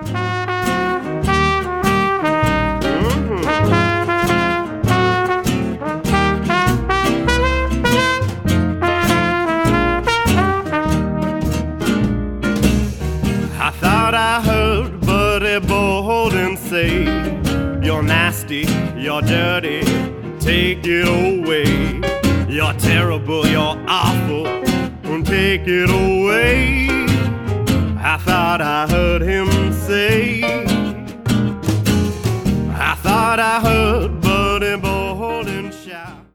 I thought I heard Buddy Bolden say, you're nasty, you're dirty, take it away. You're terrible, you're awful, take it away. I thought I heard him